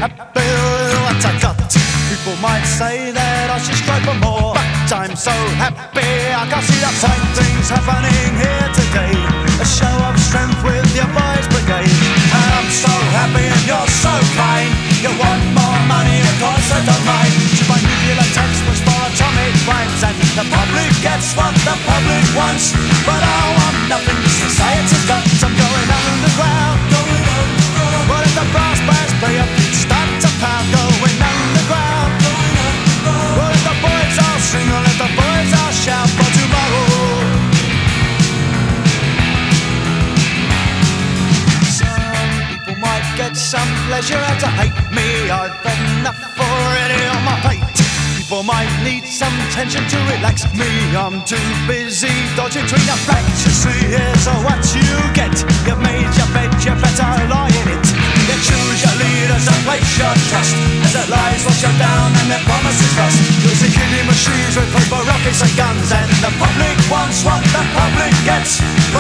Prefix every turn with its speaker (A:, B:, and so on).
A: happy with what I got. People might say that I should strive for more, but I'm so happy I can't see the fine things happening here today. A show of strength with your boys brigade. I'm so happy and you're so kind. You want more money, of course I don't mind. My nuclear tax was for atomic crimes, and the public gets what the public wants. But I want nothing society's got. I'm going underground. What if the brass bands play up and start to pound? Going underground. What if the boys all sing, or let the boys all shout for tomorrow? Some people might get some pleasure out to hate me. I've enough already on my plate. People might need some tension to relax me. I'm too busy dodging between the flags. You see, here's what you get. You've made your bed, you better lie in it. You choose your leaders and place your trust, as their lies wash you down and their promises rust. You'll see killing machines with paper rockets and guns, and the public wants what the public gets.